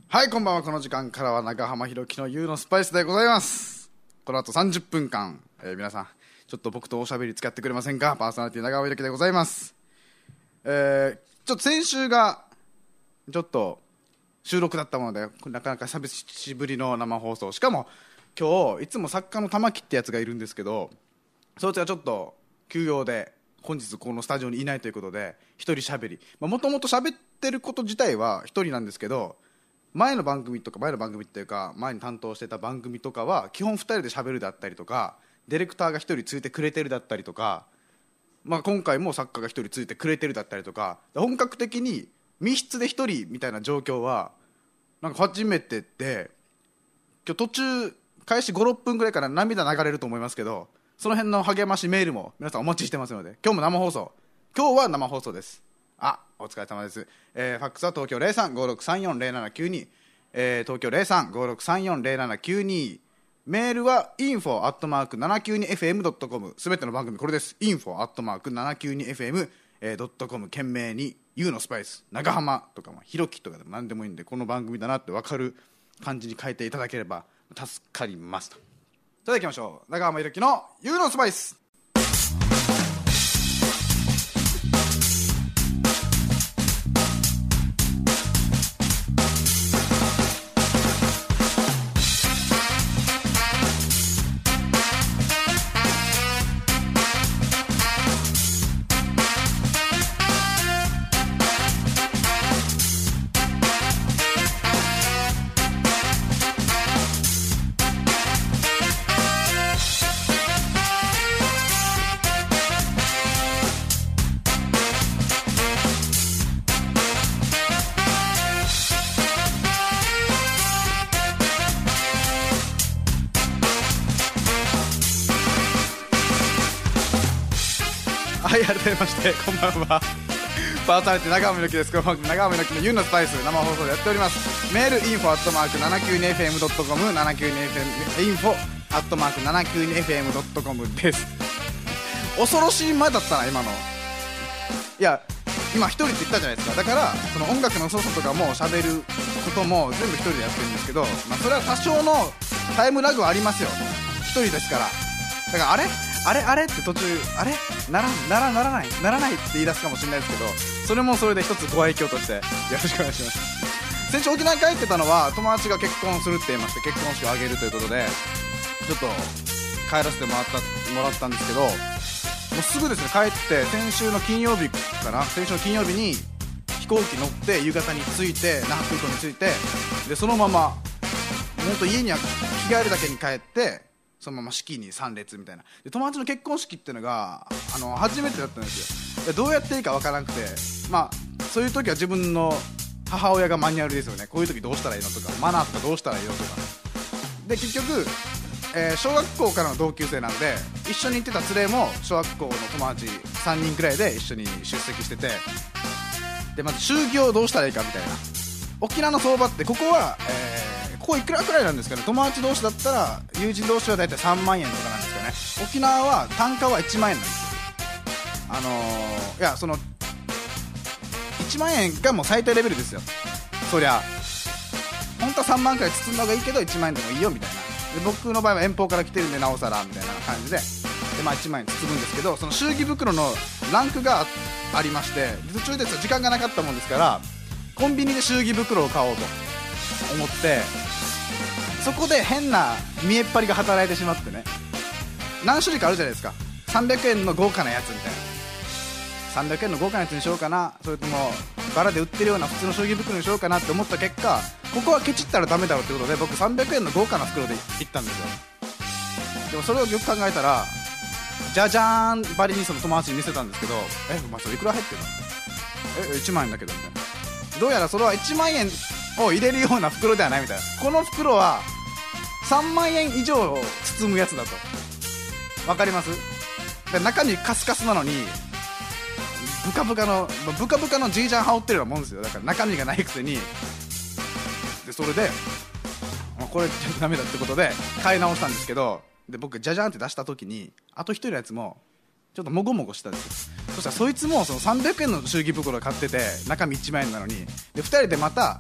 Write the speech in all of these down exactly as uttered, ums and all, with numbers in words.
はい、こんばんは。この時間からは長浜ひろきの ユー のスパイスでございます。この後さんじゅっぷんかん、えー、皆さんちょっと僕とおしゃべり付き合ってくれませんか。パーソナリティ長浜ひろきでございます。えー、ちょっと先週がちょっと収録だったもので、なかなか久しぶりの生放送。しかも今日いつも作家の玉木ってやつがいるんですけど、そいつがちょっと休養で本日このスタジオにいないということで一人しゃべり、もともと喋ってること自体は一人なんですけど、前の番組とか前の番組っていうか前に担当してた番組とかは基本ふたりで喋るだったりとか、ディレクターがひとりついてくれてるだったりとか、まあ、今回も作家がひとりついてくれてるだったりとか、本格的に密室でひとりみたいな状況はなんか初めてで、今日途中開始ご、ろっぷんぐらいから涙流れると思いますけど、その辺の励ましメールも皆さんお待ちしてますので、今日も生放送、今日は生放送です。あ、お疲れ様です。えー、ファックスは東京 ゼロさん ごーろくさんよん ゼロななきゅうに、えー、東京 ゼロさん ごーろくさんよん ゼロななきゅうに、メールは インフォ アットマーク ななきゅうにエフエム ドットコム、 すべての番組これです。 インフォ アットマーク ななきゅうにエフエム ドットコム、 懸命に ユー のスパイス、長浜とかひろきとかでも何でもいいんで、この番組だなって分かる感じに変えていただければ助かりますと。それでは行きましょう。長浜ひろきの ユー のスパイス。はい、改めましてこんばんは。パーソナリティ長浜ひろきです。この番組長浜ひろきの ユー のスパイス、生放送でやっております。メール インフォ アットマーク ななきゅうにエフエム ドットコム、 ななきゅうにエフエム インフォ アットマーク ななきゅうにエフエム ドットコム です。恐ろしい前だったな今の。いや今一人って言ったじゃないですか。だからその音楽の操作とかも喋ることも全部一人でやってるんですけど、まあ、それは多少のタイムラグはありますよ。一人ですから。だからあれあれあれって途中あれならならならないならないって言い出すかもしれないですけど、それもそれで一つご愛嬌としてよろしくお願いします。先週沖縄に帰ってたのは友達が結婚するって言いまして、結婚式を挙げるということでちょっと帰らせてもらったもらったんですけど、もうすぐですね、帰って先週の金曜日かな先週の金曜日に飛行機乗って夕方に着いて、那覇空港に着いて、でそのまま本当家には着替えるだけに帰って、そのまま式に参列みたいな。で友達の結婚式っていうのがあの初めてだったんですよ。でどうやっていいかわからなくて、まあそういう時は自分の母親がマニュアルですよね。こういう時どうしたらいいのとか、マナーとかどうしたらいいのとかで、結局、えー、小学校からの同級生なんで、一緒に行ってた連れも小学校の友達さんにんくらいで一緒に出席してて、でまず祝儀をどうしたらいいかみたいな。沖縄の相場ってここは、えーここいくらくらいなんですかね。友達同士だったら友人同士はだいたいさんまんえんとかなんですかね。沖縄は単価はいちまんえんなんですよ。あのー、いやそのいちまんえんがもう最低レベルですよ。そりゃ本当はさんまんくらい包んだ方がいいけどいちまんえんでもいいよみたいな。で僕の場合は遠方から来てるんでなおさらみたいな感じで、で、まあ、いちまんえん包むんですけど、その祝儀袋のランクがありまして、途中で時間がなかったもんですからコンビニで祝儀袋を買おうと思って、そこで変な見えっ張りが働いてしまってね。何種類かあるじゃないですか。さんびゃくえんの豪華なやつみたいな、さんびゃくえんの豪華なやつにしようかな、それともバラで売ってるような普通の祝儀袋にしようかなって思った結果、ここはケチったらダメだろうってことで僕さんびゃくえんの豪華な袋で行ったんですよ。でもそれをよく考えたらじゃじゃーんバリにその友達に見せたんですけど、え、お前それいくら入ってるの、え、いちまんえんだけどみたいな。どうやらそれはいちまんえんを入れるような袋ではないみたいな。この袋はさんまんえん以上を包むやつだと。わかります？で中身カスカスなのにブカブカのブカブカのジージャン羽織ってるようなもんですよ。だから中身がないくせに。でそれでこれダメだってことで買い直したんですけど、で僕ジャジャンって出した時にあと一人のやつもちょっともごもごしたんですよ。そしたらそいつもそのさんびゃくえんの祝儀袋買ってて中身いちまんえんなのに、でふたりでまた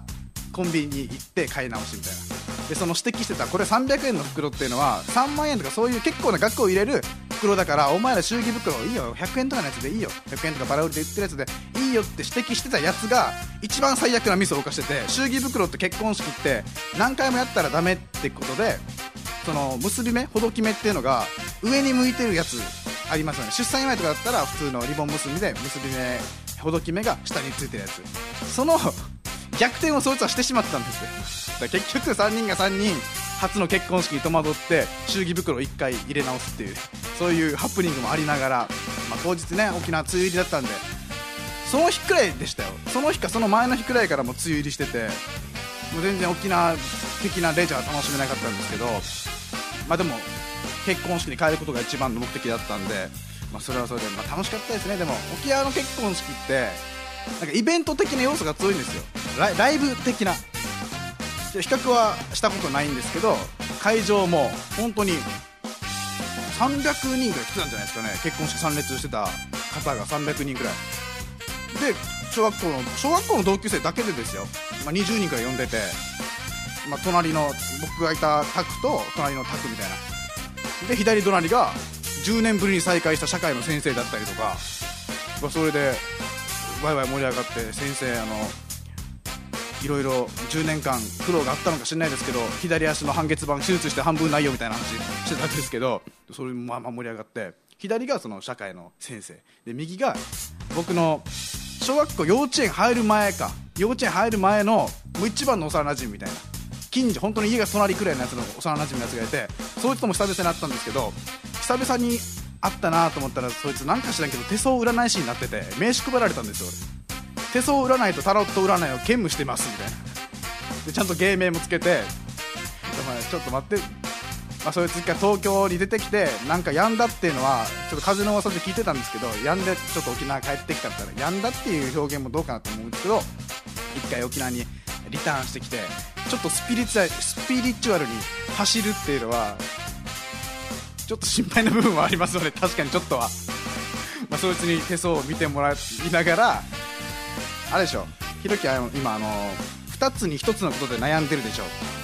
コンビニに行って買い直しみたいな。でその指摘してたこれさんびゃくえんの袋っていうのはさんまんえんとかそういう結構な額を入れる袋だから、お前ら祝儀袋いいよひゃくえんとかのやつでいいよ、ひゃくえんとかバラ売りで売ってるやつでいいよって指摘してたやつが一番最悪なミスを犯してて、祝儀袋って結婚式って何回もやったらダメってことで、その結び目ほどき目っていうのが上に向いてるやつありますよね。出産祝いとかだったら普通のリボン結びで結び目ほどき目が下についてるやつ、その逆転をそいつはしてしまったんですよ。だから結局さんにんがさんにん初の結婚式に戸惑って祝儀袋をいっかい入れ直すっていう、そういうハプニングもありながら、まあ、当日ね沖縄梅雨入りだったんで、その日くらいでしたよ。その日かその前の日くらいからもう梅雨入りしてて、もう全然沖縄的なレジャー楽しめなかったんですけど、まあでも結婚式に帰ることが一番の目的だったんで、まあ、それはそれで、まあ、楽しかったですね。でも沖縄の結婚式ってなんかイベント的な要素が強いんですよ。ライ、ライブ的な比較はしたことないんですけど、会場も本当にさんびゃくにんぐらい来てたんじゃないですかね。結婚式参列してた方がさんびゃくにんぐらいで、小学校の小学校の同級生だけでですよ、まあ、にじゅうにんくらい呼んでて、まあ、隣の僕がいた卓と隣の卓みたいなで、左隣がじゅうねんぶりに再会した社会の先生だったりとか、まあ、それでワイワイ盛り上がって、先生あのいろいろじゅうねんかん苦労があったのか知らないですけど、左足の半月板手術して半分ないよみたいな話してたんですけど、それもまあまあ盛り上がって、左がその社会の先生で、右が僕の小学校幼稚園入る前か幼稚園入る前のもう一番の幼馴染みたいな、近所本当に家が隣くらいのやつの幼馴染のやつがいて、そいつとも久々に会ったんですけど、久々に会ったなと思ったら、そいつなんか知らんけど手相占い師になってて名刺配られたんですよ。手相占いとタロット占いを兼務してますみたいなで、ちゃんと芸名もつけて、ちょっと待って、まあ、そいつが東京に出てきてなんか病んだっていうのはちょっと風の噂で聞いてたんですけど、病んでちょっと沖縄帰ってきたったら病んだっていう表現もどうかなと思うんですけど、一回沖縄にリターンしてきて、ちょっとスピリチュアルスピリチュアルに走るっていうのはちょっと心配な部分はありますので、確かにちょっとはまあそいつに手相を見てもらいながら、あれでしょ、ひろきは今あのふたつにひとつのことで悩んでるでしょ。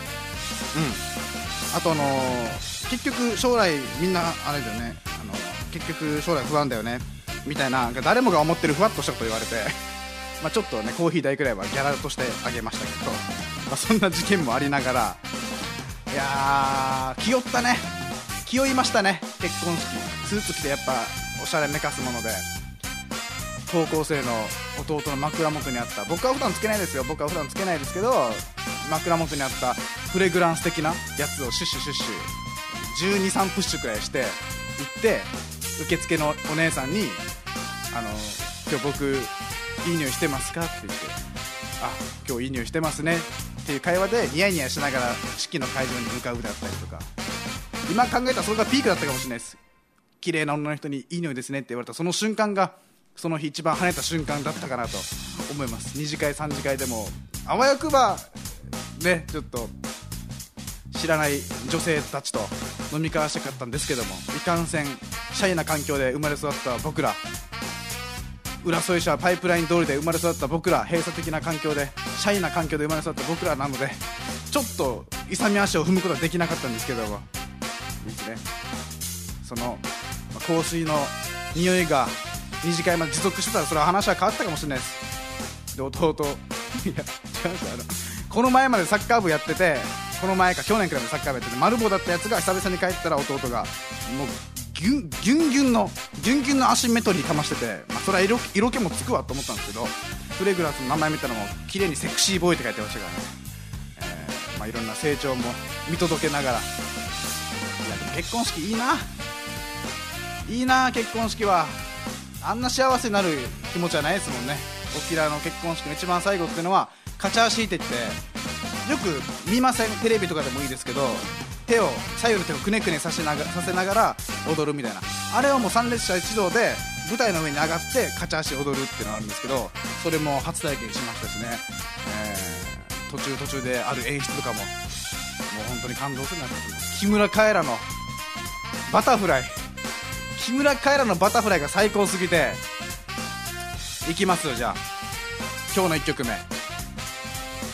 うん。あとあの結局将来みんなあれだよね、あの結局将来不安だよねみたいな、誰もが思ってるふわっとしたこと言われてまあちょっとねコーヒー代くらいはギャラとしてあげましたけど、まあ、そんな事件もありながら、いやー気負ったね、気負いましたね。結婚式スーツ着てやっぱおしゃれめかすもので、高校生の弟の枕元にあった、僕は普段つけないですよ、僕は普段つけないですけど、枕元にあったフレグランス的なやつをシュッシュシュッシュじゅうに、さんプッシュくらいして行って、受付のお姉さんにあの今日僕いい匂いしてますかって言って、あ今日いい匂いしてますねっていう会話でニヤニヤしながら式の会場に向かうだったりとか、今考えたらそれがピークだったかもしれないです。綺麗な女の人にいい匂いですねって言われたその瞬間がその日一番跳ねた瞬間だったかなと思います。二次会三次会でもあわよくばね、ちょっと知らない女性たちと飲み交わしたかったんですけども、いかんせんシャイな環境で生まれ育った僕ら、浦添市はパイプライン通りで生まれ育った僕ら、閉鎖的な環境でシャイな環境で生まれ育った僕らなので、ちょっと勇み足を踏むことはできなかったんですけども、いいですね、その、まあ、香水の匂いが二次会まで持続してたらそれは話は変わったかもしれないです。で弟いや違うんですよ、あのこの前までサッカー部やってて、この前か去年くらいまでサッカー部やってて丸棒だったやつが久々に帰ったら弟がもうギュンギュンギュンのギュンギュンのアシンメトリーかましてて、まあ、それは色色気もつくわと思ったんですけど、フレグランスの名前見たらもう綺麗にセクシーボーイって書いてましたからね、えーまあ、いろんな成長も見届けながら、いやでも結婚式いいないいな、結婚式はあんな幸せになる気持ちはないですもんね。沖縄の結婚式の一番最後っていうのはカチャーシーテってよく見ません、テレビとかでもいいですけど、手を左右の手をくねくねさせながさせながら踊るみたいな、あれはもう参列者一同で舞台の上に上がってカチャーシー踊るっていうのがあるんですけど、それも初体験しましたしね、えー、途中途中である演出とかももう本当に感動するなと思います。木村カエラのバタフライ、木村カエラのバタフライが最高すぎて、いきますよ。じゃあ今日のいっきょくめ、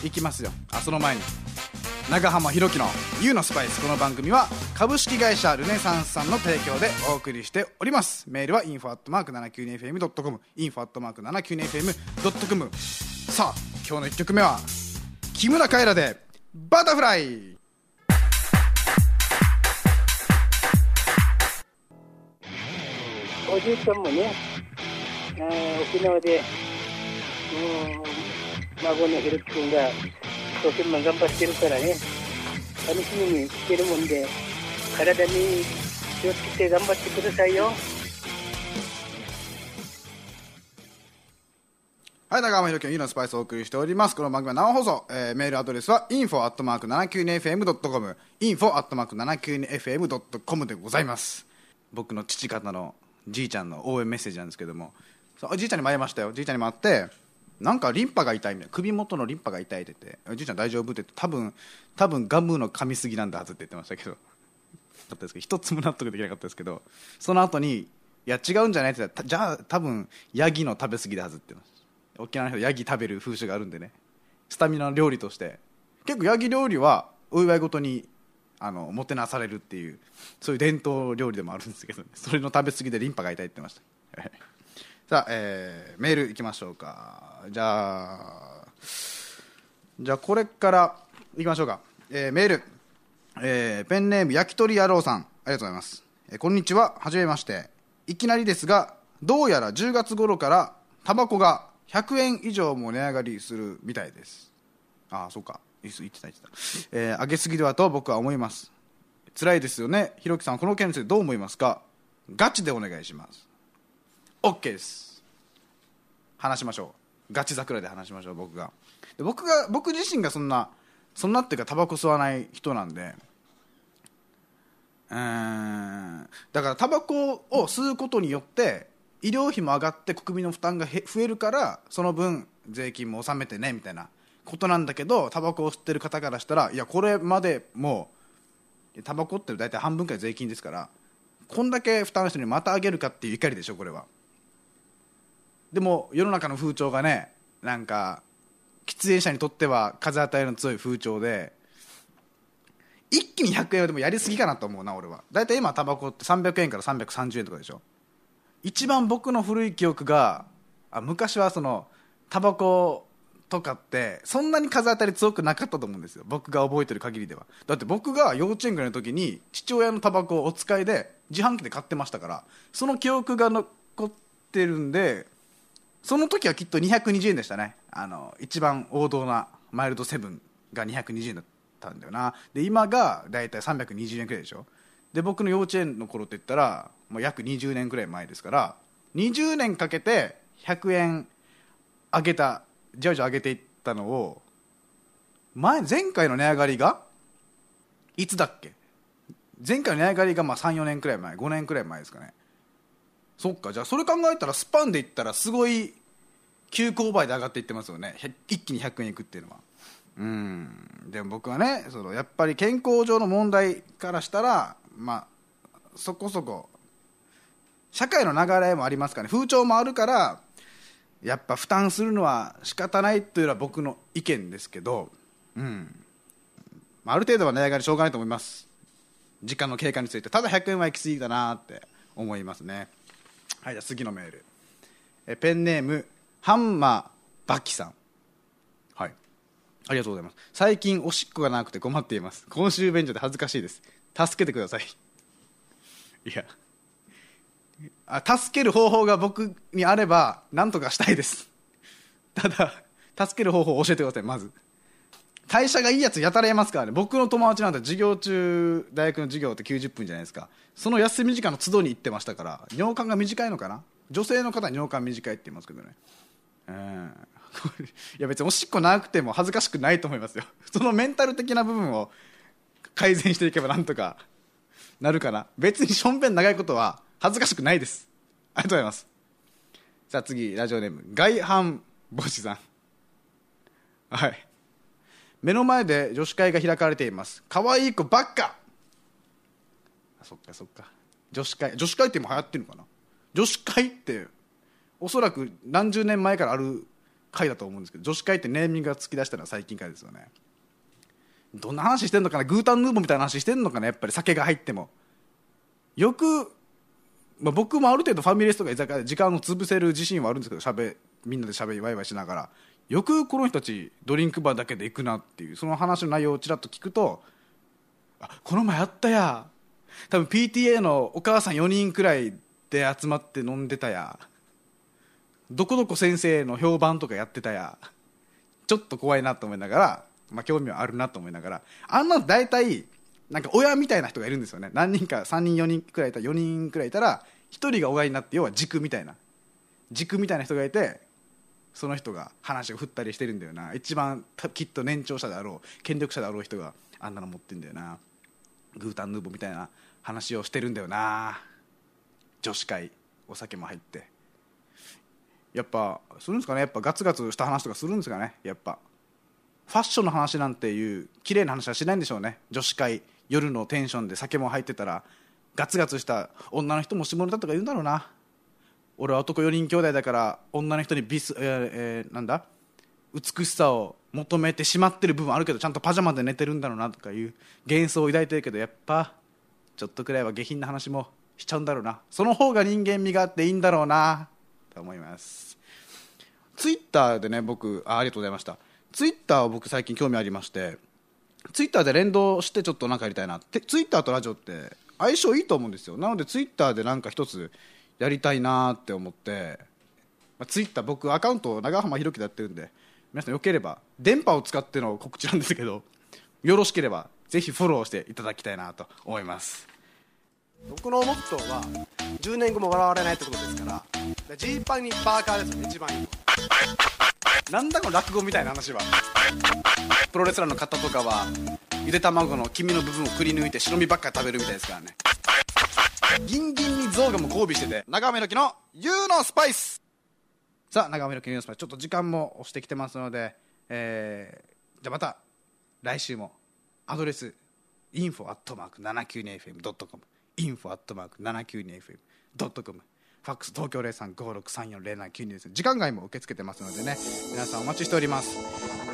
いきますよ。あその前に長浜ひろきの ユー のスパイス。この番組は株式会社ルネサンスさんの提供でお送りしております。メールは インフォ アットマーク ななきゅうにエフエム ドットコム インフォ アットマーク ななきゅうにエフエム ドットコム。 さあ今日のいっきょくめは木村カエラでバタフライ。 おじいちゃんもね、沖縄でうん孫のひろきくんが一生懸命頑張ってるからね、楽しみにしてるもんで、体に気をつけて頑張ってくださいよ。 はい、長浜ひろきの ユー のスパイスをお送りしております。この番組は生放送、えー、メールアドレスは インフォ アットマーク ななきゅうにエフエム ドットコム インフォ アットマーク ななきゅうにエフエム ドットコム でございます。僕の父方のじいちゃんの応援メッセージなんですけども、おじいちゃんにも会いましたよ。じいちゃんにも会って、なんかリンパが痛いみたいな、首元のリンパが痛いって言って、おじいちゃん大丈夫って言って、多分多分ガムの噛みすぎなんだはずって言ってましたけど、だったですけど一つも納得できなかったですけど、その後にいや違うんじゃないって言ったら、じゃあ多分ヤギの食べ過ぎだはずって言ってました。沖縄の人ヤギ食べる風習があるんでね、スタミナ料理として結構ヤギ料理はお祝いごとにあのもてなされるっていう、そういう伝統料理でもあるんですけど、ね、それの食べ過ぎでリンパが痛いって言ってましたさあ、えー、メールいきましょうか。じゃあじゃあこれからいきましょうか。えー、メール、えー、ペンネーム焼き鳥野郎さん、ありがとうございます。えー、こんにちは、はじめまして。いきなりですが、どうやらじゅうがつ頃からタバコがひゃくえん以上も値上がりするみたいです。ああ、そうか、言ってた言ってた、えー、上げすぎではと僕は思います。辛いですよね。ひろきさん、この件についてどう思いますか？ガチでお願いします。 OK です。話しましょう。ガチ桜で話しましょう。僕がで僕が僕自身がそんなそんなっていうかタバコ吸わない人なんで、うーんだからタバコを吸うことによって医療費も上がって国民の負担が増えるから、その分税金も納めてねみたいなことなんだけど、タバコを吸ってる方からしたら、いやこれまでもタバコって大体半分くらい税金ですから、こんだけ負担してるのにまた上げるかっていう怒りでしょこれは。でも世の中の風潮がね、なんか喫煙者にとっては風当たりの強い風潮で、一気にひゃくえんはでもやりすぎかなと思うな俺は。大体今タバコってさんびゃくえんからさんびゃくさんじゅうえんとかでしょ。一番僕の古い記憶が、あ昔はそのタバコとかってそんなに風当たり強くなかったと思うんですよ、僕が覚えてる限りでは。だって僕が幼稚園ぐらいの時に父親のタバコをお使いで自販機で買ってましたから、その記憶が残ってるんで、その時はきっとにひゃくにじゅうえんでしたね。あの一番王道なマイルドセブンがにひゃくにじゅうえんだったんだよな。で今がだいたいさんびゃくにじゅうえんくらいでしょ。で僕の幼稚園の頃って言ったらもう約にじゅうねんくらい前ですから、にじゅうねんかけてひゃくえん上げた、じわじわ上げていったのを、前前回の値上がりがいつだっけ。前回の値上がりがまあさんよねんくらい前、ごねんくらい前ですかね。そっか、じゃあそれ考えたらスパンでいったらすごい急勾配で上がっていってますよね、一気にひゃくえんいくっていうのは。うーんでも僕はね、そのやっぱり健康上の問題からしたら、まあそこそこ社会の流れもありますからね、風潮もあるから、やっぱ負担するのは仕方ないというのは僕の意見ですけど、うんある程度は値上がりしょうがないと思います。時間の経過について。ただひゃくえんは行き過ぎだなって思いますね。はい、じゃあ次のメール。えペンネームハンマーバキさん、はい、ありがとうございます。最近おしっこがなくて困っています。公衆便所で恥ずかしいです。助けてください。いやあ助ける方法が僕にあれば何とかしたいです。ただ助ける方法を教えてください。まず代謝がいいやつやたらいますからね。僕の友達なんて授業中、大学の授業ってきゅうじゅっぷんじゃないですか。その休み時間の都度に行ってましたから、尿管が短いのかな。女性の方は尿管短いって言いますけどね。うんいや別におしっこなくても恥ずかしくないと思いますよ。そのメンタル的な部分を改善していけばなんとかなるかな。別にしょんべん長いことは恥ずかしくないです。ありがとうございます。さあ次、ラジオネーム外反母趾さん、はい、目の前で女子会が開かれています。可愛い子ばっか。あそっかそっか、女子会女子会って今流行ってるのかな。女子会っておそらく何十年前からある回だと思うんですけど、女子会ってネーミングが突き出したのは最近回ですよね。どんな話してんのかな、グータンヌーボーみたいな話してんのかな、やっぱり酒が入ってもよく、まあ、僕もある程度ファミレスとか居酒屋で時間を潰せる自信はあるんですけど、しゃべみんなでしゃべりワイワイしながら、よくこの人たちドリンクバーだけで行くなっていう、その話の内容をちらっと聞くと、あ、この前あったや、多分 ピーティーエー のお母さんよにんくらいで集まって飲んでたや、どこどこ先生の評判とかやってたや、ちょっと怖いなと思いながら、まあ、興味はあるなと思いながら、あんな大体なんか親みたいな人がいるんですよね。何人かさんにんよにんくらいいたらよにんくらいいたらひとりが親になって、要は軸みたいな軸みたいな人がいて、その人が話を振ったりしてるんだよな。一番きっと年長者であろう権力者であろう人があんなの持ってんだよな。グータンヌーボーみたいな話をしてるんだよな。女子会、お酒も入って、やっぱするんですかね。やっぱガツガツした話とかするんですかね。やっぱファッションの話なんていう綺麗な話はしないんでしょうね。女子会、夜のテンションで酒も入ってたらガツガツした女の人も下ネタとか言うんだろうな。俺は男よにん兄弟だから女の人にビス、えーえー、なんだ美しさを求めてしまってる部分あるけど、ちゃんとパジャマで寝てるんだろうなとかいう幻想を抱いてるけど、やっぱちょっとくらいは下品な話もしちゃうんだろうな。その方が人間味があっていいんだろうなと思います。ツイッターでね、僕 あ, ありがとうございました。ツイッターを僕最近興味ありまして、ツイッターで連動してちょっとなんかやりたいなって。ツイッターとラジオって相性いいと思うんですよ。なのでツイッターでなんか一つやりたいなって思って、まあ、ツイッター僕アカウント長浜ひろきでやってるんで、皆さんよければ、電波を使っての告知なんですけど、よろしければぜひフォローしていただきたいなと思います。 僕のモットーはじゅうねんごも笑われないってことですから、ジーパンにパーカーですよね、一番いいの。 なんだこの落語みたいな話は。プロレスラーの方とかはゆで卵の黄身の部分をくり抜いて白身ばっかり食べるみたいですからね。ギンギンに象がも交尾してて、長浜ひろきの ユー のスパイス。さあ、長浜ひろきの ユー のスパイス、ちょっと時間も押してきてますので、えー、じゃあまた来週もアドレス インフォ アットマーク ななきゅうにエフエム ドットコム インフォ アットマーク ななきゅうにエフエム ドットコム、ファックス東京 ゼロさん ごろくさんよん ゼロななきゅうにです。時間外も受け付けてますのでね、皆さんお待ちしております。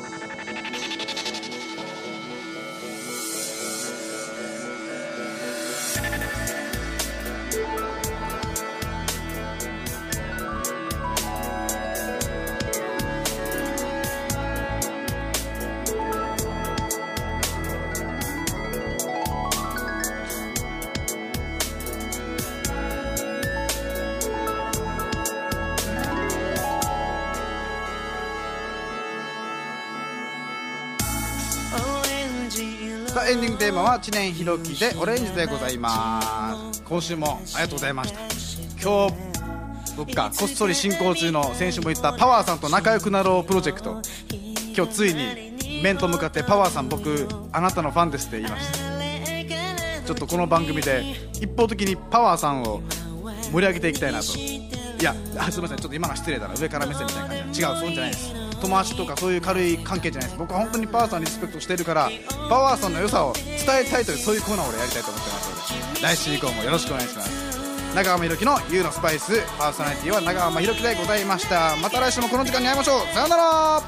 さあ、エンディングテーマは知念ひろきでオレンジでございます。今週もありがとうございました。今日僕がこっそり進行中の、先週も言ったパワーさんと仲良くなろうプロジェクト、今日ついに面と向かってパワーさん、僕あなたのファンですって言いました。ちょっとこの番組で一方的にパワーさんを盛り上げていきたいなと。いや、あ、すみません、ちょっと今のは失礼だな、上から目線みたいな感じだ。違う、そうじゃないです。友達とかそういう軽い関係じゃないです。僕は本当にパワーさんにリスペクトしてるから、パワーさんの良さを伝えたいという、そういうコーナーを俺やりたいと思ってますので、来週以降もよろしくお願いします。長浜ひろきの ユー のスパイス、パーソナリティは長浜ひろきでございました。また来週もこの時間に会いましょう。さよなら。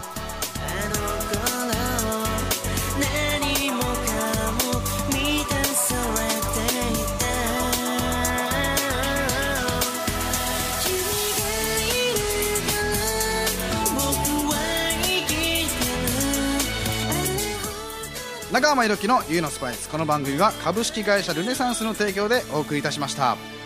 長浜ひろきの ユー のスパイス、この番組は株式会社ルネサンスの提供でお送りいたしました。